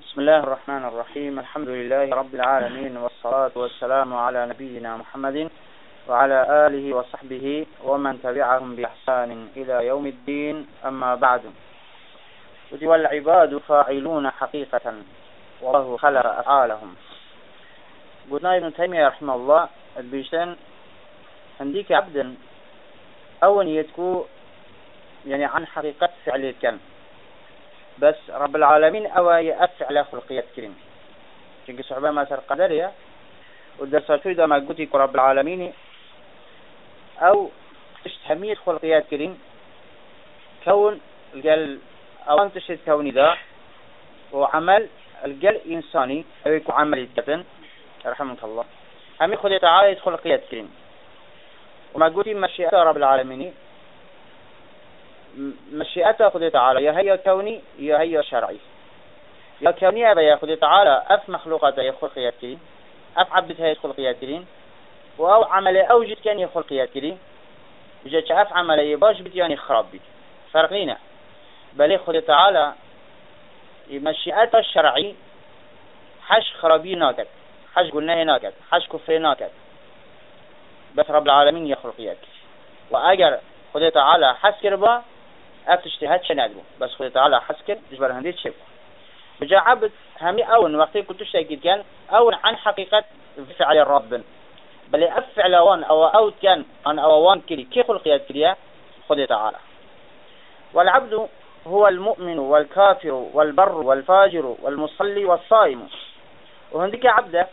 بسم الله الرحمن الرحيم. الحمد لله رب العالمين، والصلاة والسلام على نبينا محمد وعلى آله وصحبه ومن تبعهم بإحسان إلى يوم الدين. أما بعد، والعباد فاعلون حقيقة والله خلق أفعالهم. قلنا ابن تيمية رحمه الله البيشتن عندك عبدا أو نيتكو يعني عن حقيقة فعل كان، بس رب العالمين أو يأفعل خلقيات كريم شنك صعبة ما سر قدرية والدرساتو إذا ما قلت رب العالمين أو تشتهمية خلقيات كريم كون الجل أو أن تشتهد كوني ذا وعمل الجل إنساني أو يكون عمل يتكتن رحمه الله هم يخذ تعالى خلقيات كريم. وما قلت مشيئة رب العالمين مشيئته خذ تعالى يا هي كوني يا هي شرعي. يا كوني أبا يأخذ تعالى أف مخلوقاته يخلقيات كريم، أف عبدها يخلقيات كريم، وأو عمل أوجد كان يخلقيات كريم بجد أف عمل يباش بدياني خراب بي فرقينا. بل يأخذ تعالى مشيئته الشرعي حش خرابي ناكد، حش قلناه ناكد، حش كفر ناكد، بس رب العالمين يخلقيات. وأجر خذ تعالى حسكر با افتشتهاد شنادو، بس خذ تعالى حسكر جبر هنديت شيء بجا عبد همي أول وقتي كنت شاكيد كان أول عن حقيقة فعل الرب، بل أفعل وان أو كان عن أوان كلي كي خلقيات كليا خذ تعالى. والعبد هو المؤمن والكافر والبر والفاجر والمصلي والصائم. وهنديك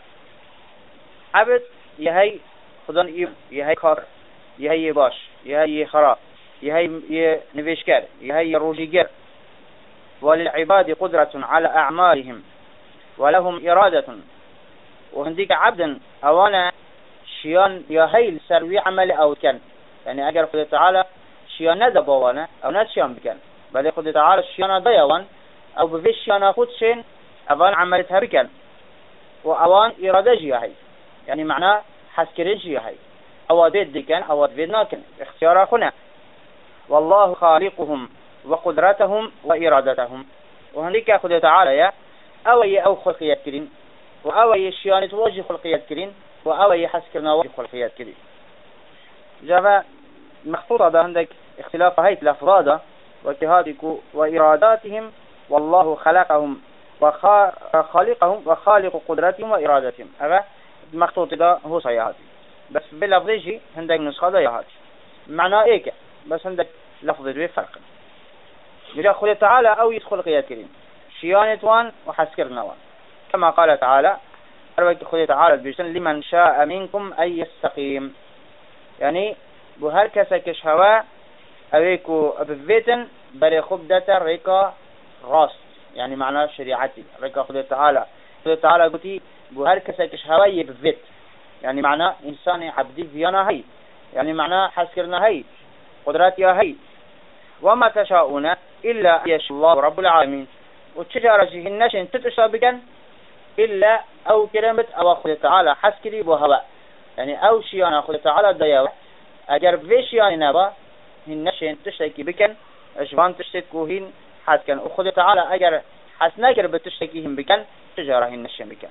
عبد يهي خذن يهي كافر، يهي باش، يهي خراب، يهي نفيشكر، يهي روجيجر. وللعباد قدرة على أعمالهم ولهم إرادة. وهنديك عبدا أوانا شيان يهي لسروي عمل أو كان، يعني أجر خذ تعالى شيان ندب أوانا أو نشيان بكان، بل خذ تعالى شيان ضيوان أو بفيش شيان خود شين أوان عملتها بكان، وأوان إرادة جيهي يعني معناه حسكرين جيهي أو ديد ديكان أو ديدنا كان اختيار أخونا. والله خالقهم وقدرتهم وإرادتهم. وهنيك أخذ تعالى يا أو خلقيات كرين، وأو يشيان توجه خلقيات كرين، وأو يحسكرنا وجه خلقيات كرين. جاء مخطوطة ده عندك اختلاف هيت الأفراد واجتهادك وإراداتهم. والله خلقهم وخالقهم وخالق قدرتهم وإرادتهم. هذا المخطوط ده هو صحيح، بس باللفظي عندك نسخة ده يهات معناه إيه، بس عندك لفظ ذي فرق. يجا خذ تعالى أو يدخل قياد كريم شيانة وان وحسكرنا وان، كما قال تعالى خذ تعالى بيشن لمن شاء منكم أن يستقيم، يعني بهركسة كشهواء أبيكو أبفيتن بري خبدة ريكا راست، يعني معناه شريعتي ريكا خذ تعالى قلتي بهركسة كشهواء يبفيت، يعني معناه إنسان عبدي فينا هاي، يعني معناه حسكرنا هاي قدرات يا هاي. وما تشاءون إلا أن يشاء الله رب العالمين. وتشجر جهنش إن تتشابكا إلا أو كلمة أو أخذ تعالى حسكري بهواء، يعني أو شيء أنا أخذ تعالى دياوة أجر فيش يعني نبا هنش إن تشتكي بكن أجوان تشتكوهين حسكن. أخذ تعالى أجر حسناجر بتشتكيهم بكن تجارة هنش بكن.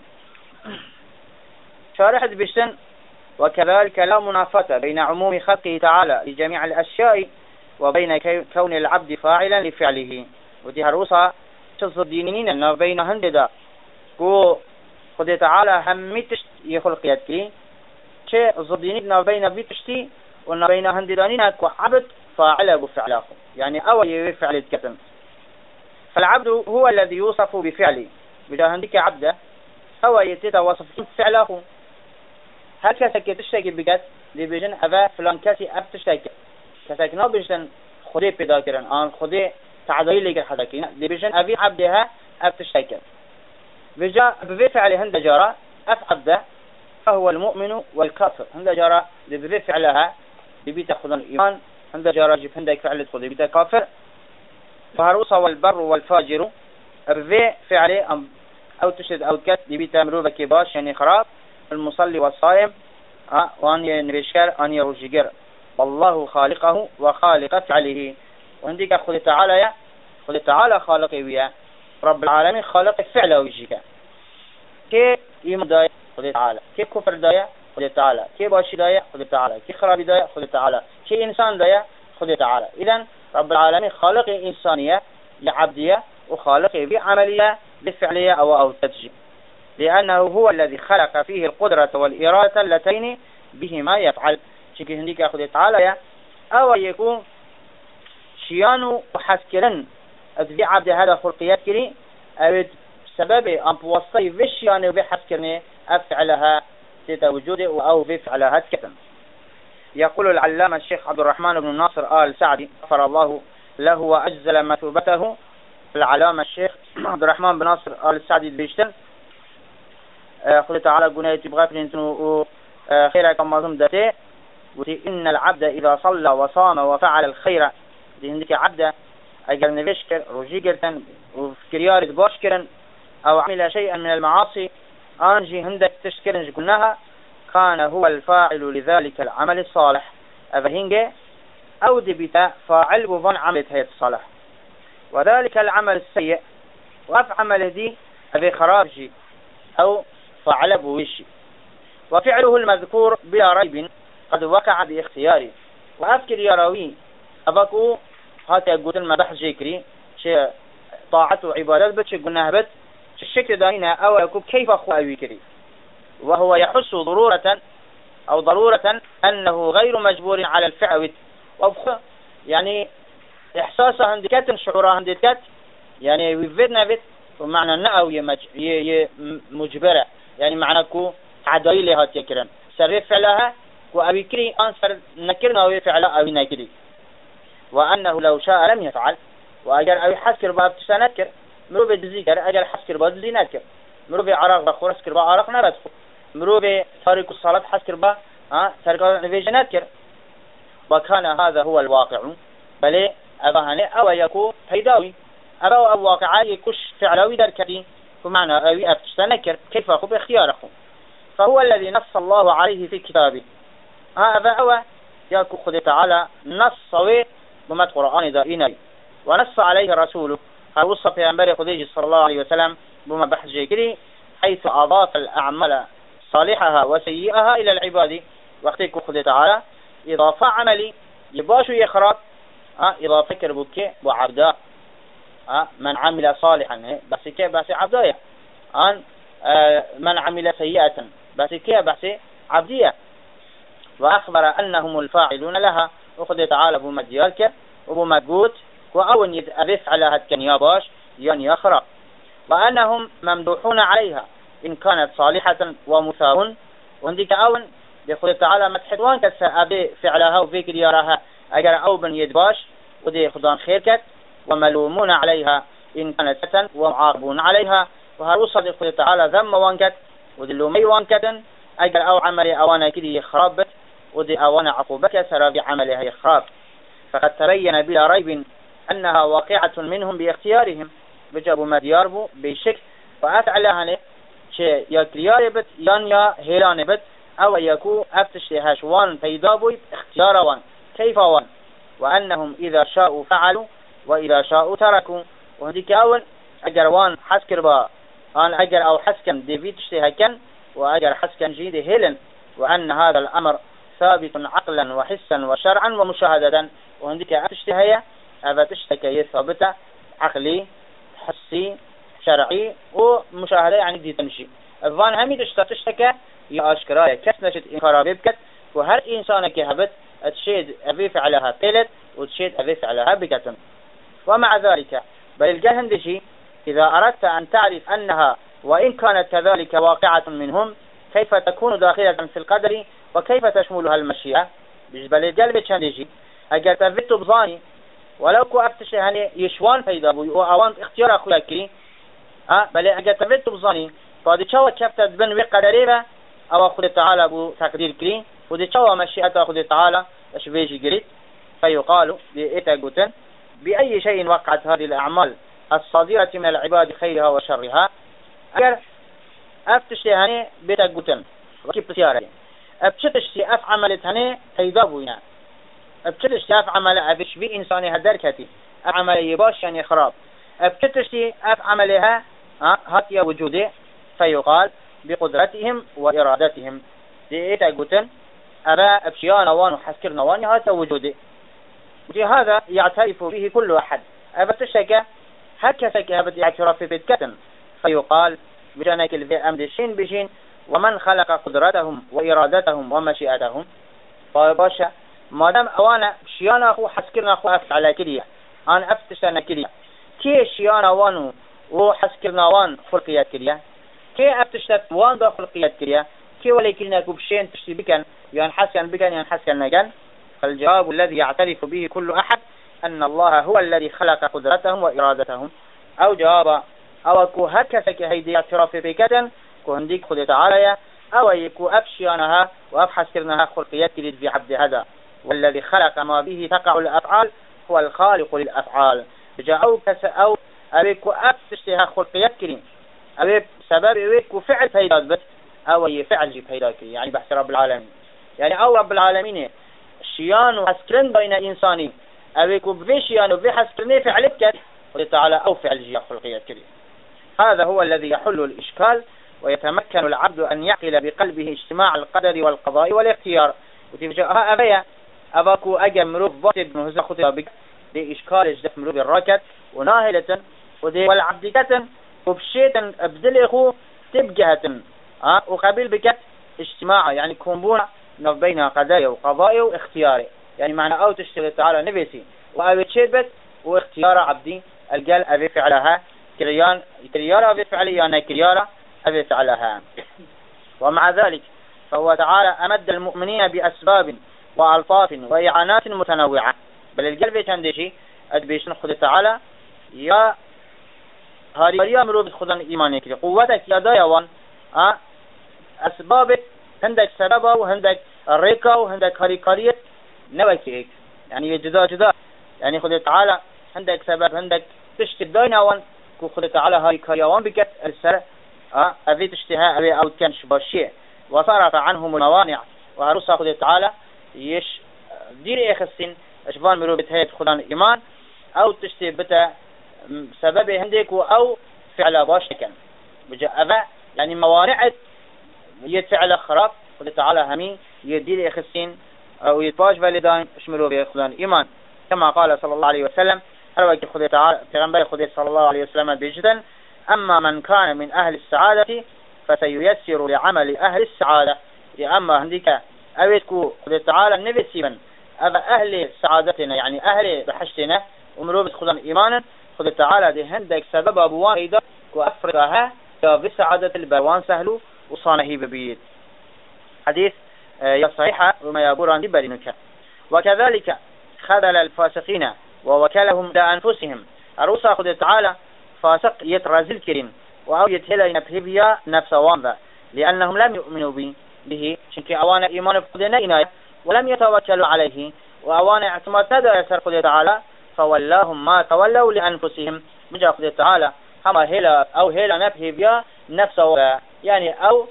شارح بشن وكذلك لا منافاة بين عموم خلقه تعالى لجميع الأشياء وبين كون العبد فاعلا لفعله. ودي هروسا تصدينين أنه بين هنددا كو خد تعالى هميتش يخلق يدكي شيء صدينين أنه بين بيتشتي وأنه بين هنددانين كو عبد فاعله بفعله، يعني أو يفعل الكتم. فالعبد هو الذي يوصف بفعله، بدا هندك عبده أو يتوصف فعله. هل كسك تشتكي بجد لبيجن أبا فلان كسي أب تشتكي كسك نبيجن خدي بداكرن آن خدي تعديل لك حداكين لبيجن أبي عبدها أب تشتكي بجا بفعل هند جرى أف عبده فهو المؤمن والكافر. هند جرى بفعلها ببيت خذ الإيمان، هند جرى جب هندك فعل خذ بيت كافر. فهروسا والبر والفاجر بفعله أو تشد أو كت ببيت مروبة كباش يعني خراب. المصلي والصائم وأن ينبشر أن يرججر. والله خالقه وخالق فعله. وعندك خذ تعالى خالقه ويا رب العالمين خالق فعله ويجيك كي إيمان داية خذ تعالى كي كفر داية خذ تعالى كي باشي داية خذ تعالى كي خرابي داية خذ تعالى كي إنسان داية خذ تعالى. إذن رب العالمين خالق إنسانية لعبدية وخالق بعملية لفعلية أو تدجي، لأنه هو الذي خلق فيه القدرة والإرادة اللتين بهما يفعل. شكي هنديك أخذ تعالى أو يكون شيانو وحسكرن أذبي عبد هذا خلقيات كري أو سبب أن بوصي بشيانو بحسكرني أفعلها تتوجد أو بفعلها تكتم. يقول العلامة الشيخ عبد الرحمن بن ناصر آل سعدي غفر الله له وأجزل مثوبته، العلامة الشيخ عبد الرحمن بن ناصر آل سعدي بيشتن خذ تعالى قناية تبغى فلنتنو خيرك ما ضمدته إن العبد إذا صلى وصام وفعل الخير دي عندك عبد أجل نفشكر رجيكرتن وفكريار باشكرن أو عمل شيئا من المعاصي أنجي هندك تشكرن قلناها كان هو الفاعل لذلك العمل الصالح أفهنجي أو دبتا فاعل بفن عملت هي الصالح، وذلك العمل السيء وأف عمل دي أبي خرابجي أو فعل بوشي، وفعله المذكور بلا ريب قد وقع باختياري. وأفكر يراوي أبكو هاتي أقول ما بحث جيكري شيء طاعة وعبادات بتش قلناها بت الشكل داينا أو يكون كيف أخوة ويكري، وهو يحس ضرورة أنه غير مجبور على الفعل وأبخو يعني إحساسه عندكات شعوره عندكات يعني ويفيدنا بت ومعنى أنه مجبرة يعني معنى كو عدائي لها تكرن سر فعلها وأبيكري أنصر نكرنا ويفعل أو نكري، وأنه لو شاء لم يفعل وأجر أو حسكر باب تسنكر مرو بذكر أجر حسكر باب ذنكر مرو بعراق بخورسكر بعراق نردخل مرو بتارك الصلاة حسكر با تارك الفيجناتكر. وكان هذا هو الواقع بل أبهني أو يكون هيداوي أو واقعي يكش فعلوي دركدي ومعنى أو أفتشتنكر كيف أخو باختياره، فهو الذي نص الله عليه في كتابه هذا هو يكو خذ تعالى نص بمت قرآن دائنا ونص عليه رسوله وصف في أنبار خديج صلى الله عليه وسلم بما بحث جيكري حيث أضاف الأعمال صالحها وسيئها إلى العباد. وقتك خذ تعالى إضافة عملي يباشو يخرط إضافة كربك وعبدا من عمل صالحا بس كيف بس عبدايا من عمل سيئة بس كيف بس عبدية، وأخبر أنهم الفاعلون لها وخذ تعالى بمديالك وبمجود وأون يتأذف على هالكنياباش يعني يخرق، وأنهم ممدوحون عليها إن كانت صالحة ومثاون ونديك أون بخذ تعالى متحدوان كسأبي فعلها وفيك ديارها أجر أو بن يدباش ودي خضان خيركت وملومون عليها إن كانت ستن ومعاقبون عليها وهروصة خذ تعالى ذم وانكت ودلومي وانكتا أجر أو عملي أوانا كدي يخربت ودي أوانا عقوبك سرى بعملها يخرب، فقد تبين بلا ريب أنها واقعة منهم باختيارهم بجابوا ما دياربوا بشكل فأفعلها شيء يا كرياربت يا هيلانبت أو يكو أفتشتهاش وان فيدابوا اختيار وان كيف وان، وأنهم إذا شاءوا فعلوا وإذا شاءوا تركوا. وهذيك أول أجر وان حسكر با أن أجر أو حسكن ديفيد اشتهكن وأجر حسكن جيد هيلن، وأن هذا الأمر ثابت عقلا وحسا وشرعا ومشاهدة. وهذيك أفتشتهية أفتشتكي ثابتة عقلي حسي شرعي ومشاهدة يعني دي تمشي الظان همي تشتكى يا أشكرايا كسنشت إنكارا بيبكت وهر إنسانك هبت تشيد أبيف علىها قلت وتشيد أبيف علىها بكتن. ومع ذلك بل الجهندشي إذا أردت أن تعرف أنها وإن كانت كذلك واقعة منهم كيف تكون داخلة في القدر وكيف تشملها المشيئة بل القلب الجهندشي أجل تفت بظاني ولو كو أفتشي هني يشوان فيدابوي وأوان اختيار أخويا كري بل أجل تفت بظاني فهذا شوى كفتت بن وقدريبا أو أخذ تعالى أبو تقدير كري وذي شوى مشيئة أخذ تعالى أشبيجي قريت فيقال بإتاقوتن بأي شيء وقعت هذه الأعمال الصادرة من العباد خيرها وشرها أجل أفتشي هني بإتاقوتن وكيف تسيارة أبشتشي أف عملت هني فيدابوينا أبشتشي أف عمل أبش بي إنساني هدركتي أعمل يباش يعني خراب أبكتشتي أف عملها هاتيا وجودي، فيقال بقدرتهم وإرادتهم. دي قلتن أرى أبشيان وان وحسكر نوان هات وجودي. هذا يعترف به كل أحد. أبتشك هكذا أبت اعتراف بكتن، فيقال بجانك الذي أمد شين بشين ومن خلق قدرتهم وإرادتهم ومشيئتهم. فباشا مادام أوانا شيانا أخو حسكرنا أخو أفت على كلية أنا أفتشنا كلية كي شيانا وانو وحسكرنا وان خلقيات كلية كي أفتشت وان دا خلقيات كلية كي ولكننا كبشين تشتي بكن ينحسن بكن ينحسن نجن. فالجواب الذي يعترف به كل أحد أن الله هو الذي خلق قدرتهم وإرادتهم. أو جواب أو كو هكذا كهيدي اعتراف بكتن كو هنديك خد تعالى أو يكو أفشيانها وأفحسكرنها خلقيات كلية في عبد هذا. والذي خلق ما به تقع الأفعال هو الخالق للأفعال. جاء أو أبيكو أفتشتها خلقيات كلية أبي سبب أبيكو فعل فيدات بس أو يفعل جي فيدات كلية يعني بحث رب العالمين. يعني أو رب العالمين شيان وحسكرن بين إنساني أبيكو بفشيان وبحسكرني فعلك قل تعالى أو فعل جي خلقيات كلية. هذا هو الذي يحل الإشكال ويتمكن العبد أن يعقل بقلبه اجتماع القدر والقضاء والاختيار. وتفجأها أبيا أباكو أجم مروف بطب مهزة خطيرة بك دي إشكال اجدف مروف الراكت وناهلة ودي والعبدكة وبشيتا أبدلخو تبجهة وقبيل بك اجتماع يعني كومبونا بين قضاء وقضاء واختياري. يعني معنى أو تشتغل تعالى نبيسي وأبي تشيبت واختيار عبدي القال أبي فعلها كريارة أبي فعليانا كريارة أبي فعلها. ومع ذلك فهو تعالى أمد المؤمنين بأسباب وألطاف وإعانات متنوعة. بل القلب تندشي أدبيشن خد تعالى يا هاريا مروب خدن إيمانك قوتك يا دايوان أسباب هندك سببه وهندك الريكة وهندك هاريكارية نوكيك يعني جدا يعني خد تعالى هندك سبب هندك تشتي داينوان كو خد تعالى هاريكاريوان بكت السر أبي تشتها أبي أو كان شباشية وصارت عنهم الموانع. وهرسا خد تعالى يش دير إخسين أشبان مروب هيت خدان إيمان أو تشتي بتا سبب هندك أو فعل باشكا بجا يعني موانع يتفعل خراب خد تعالى همي يدير إخسين أو يتباش بالدان اشمروا بخدان إيمان. كما قال صلى الله عليه وسلم أروك خد تعالى تغنبري خد صلى الله عليه وسلم بجدا أما من كان من أهل السعادة فسييسر لعمل أهل السعادة. أما هنديك أبيتكو خد تعالى النبي سيبا أبا أهل سعادتنا يعني أهل بحشتنا ومروبة خدان إيمانا خد تعالى دي هندك سبب أبوان إيدا وأفرقها بسعادة البروان سهلو وصانه ببيت. حديث يا صحيحة وما يابوران لبالنك. وكذلك خذل الفاسقين ووكلهم لأنفسهم. أروسا خد تعالى فاسق يترازل كرين وأو يتهلا ينبهبيا نفس وانذا لأنهم لم يؤمنوا به شنك أوانا إيمان بقدنا إناية ولم يتوكلوا عليه وأوانا اعتماد تدى يسر قد تعالى فولاهم ما تولوا لأنفسهم. مجا قد تعالى هما هلا أو هلا نبهبيا نفس وانذا يعني أو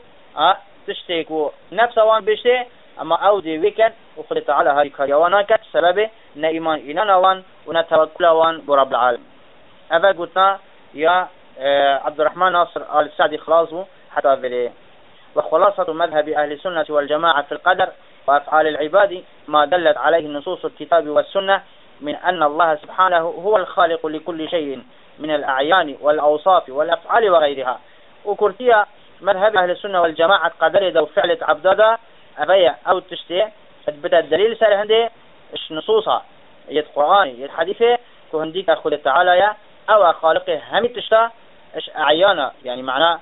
تشتيكو نفس وان بشتي أما أو دي ويكن وقد تعالى هاي كريوانا كت سببه نإيمان إنانا وان ونتوكل وان برب العالم. أبا قلتنا يا عبد الرحمن ناصر آل السعدي خلاصه حتى بليه. وخلاصة مذهب أهل السنة والجماعة في القدر وأفعال العباد ما دلت عليه نصوص الكتاب والسنة من أن الله سبحانه هو الخالق لكل شيء من الأعيان والأوصاف والأفعال وغيرها. وكرتيا مذهب أهل السنة والجماعة قدر دو فعلة عبدادا أبيا أو تشتي أثبت الدليل سهل هندي إيش نصوصها يد قرآن يد حديثه كهنديك أخذ تعالى يا أو خالقه هم تشتا إيش أعيانا يعني معناه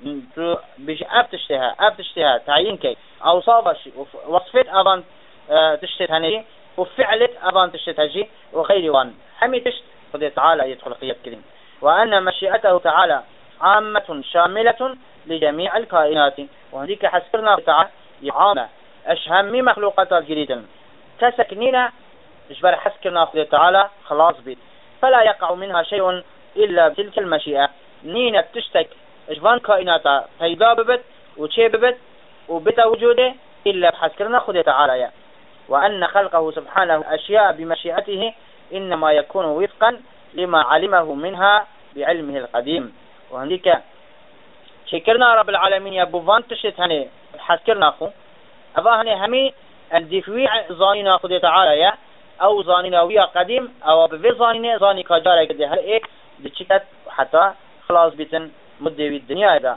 بيجي أبتشتها تعيين كي أوصافش وصفت أبان تشتت هني وفعلت أبان تشتت هجي وغير وان هم تشت خذ تعالى يدخل قيد كريم. وأن مشيئته تعالى عامة شاملة لجميع الكائنات. وهنديك حسكرنا تعالى عامة أشهم مخلوقات جديدا كسكنينا إجبار حسكرنا خذ تعالى خلاص بيت فلا يقع منها شيء إلا بتلك المشيئة. نينا تشتك إجبان كائنات فيدا ببت وشي ببت وبتا وجوده إلا بحسكرنا خذ تعالى يا. وأن خلقه سبحانه أشياء بمشيئته إنما يكون وفقا لما علمه منها بعلمه القديم. وهنديك شكرنا رب العالمين يا بوفان تشت هني حسكرنا أخو أبا هني همي الدفويع ظانينا خد تعالى يا أو ظانينا ويا قديم أو بفي ظانينا ظاني كجارة كده هل إيه دشكت حتى خلاص بيتن مدة بالدنيا هذا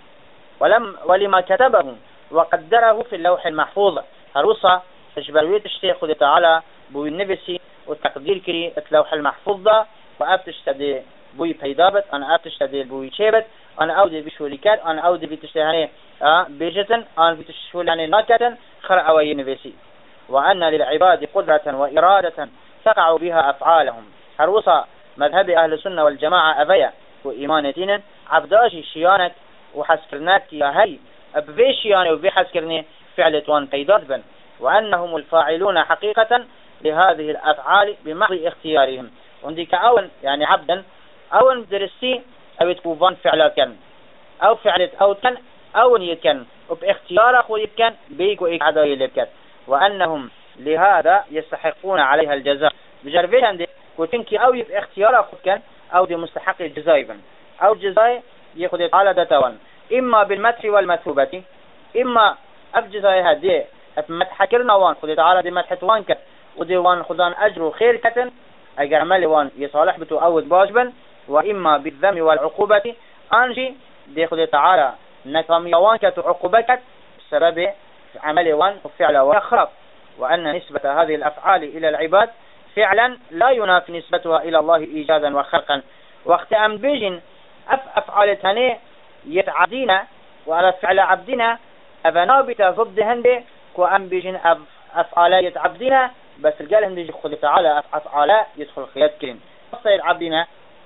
ولما كتبه وقدره في اللوح المحفوظ هروسا تشبروية الشيخ خد تعالى بوي النفسي وتقدير كري اللوح المحفوظ ده وأبتشتدي بوي بيدابت أنا أبتشتدي بوي شيبت أنا أودي بشوليكات أنا أودي بتشتهاني بيجتن أنا بتشولاني ناكتا خرع وينفسي وأن للعباد قدرة وإرادة تقع بها أفعالهم هروسا مذهب أهل السنة والجماعة أبيا وإيمانتين عبداشي شيانك وحسكرناك يا هي أبفي شياني وفي حسكرني فعلة وان بيدات بن وأنهم الفاعلون حقيقة لهذه الأفعال بمحض اختيارهم ونديك أول يعني عبدا أول درسي أو تكوفان فعلا كان أو فعلة أو كان أو يكن وباختيار أخو يكن بيكو إيك عدوية لبكت وأنهم لهذا يستحقون عليها الجزاء بجربين عندي كنتنكي أو باختيار أخو كان أو دي مستحق الجزاء أو جزاء يأخذ على دتوان إما بالمدح والمثوبة إما أبجزاء هذه مدح كرنا وان خذت على دي مدح وانك ودي وان خذان أجر خير كتن أجر عمل وان يصالح بتو أود باجبا وإما بالذم والعقوبة أنجي دي خذت على نكم يوانك عقوبتك بسبب عمل وان وفعل وخرب وأن نسبة هذه الأفعال إلى العباد فعلا لا ينافي نسبتها إلى الله إيجادا وخلقا وقت أن بيجن أفعال تاني يتعدينا وعلى فعل عبدنا أفنابت ضد هندي وأن بيجن أفعال يتعبدنا بس القال هندي يدخل تعالى أفعال يدخل خيات كلين صير عبدنا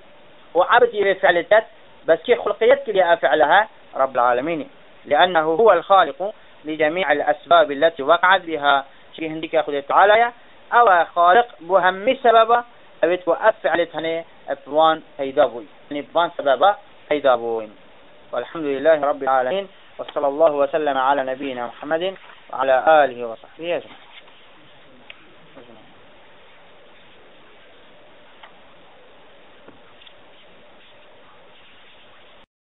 وعبد بفعل التات بس كي خلقيات كلي أفعلها رب العالمين لأنه هو الخالق لجميع الأسباب التي وقعت بها شيء هنديك أخذ تعالى أو خالق بهم سببا أبيت وأفعلت هني أبوان هيدابوي يعني بوان سببا هيدابوين والحمد لله رب العالمين وصلى الله وسلم على نبينا محمد وعلى آله وصحبه أجمعين.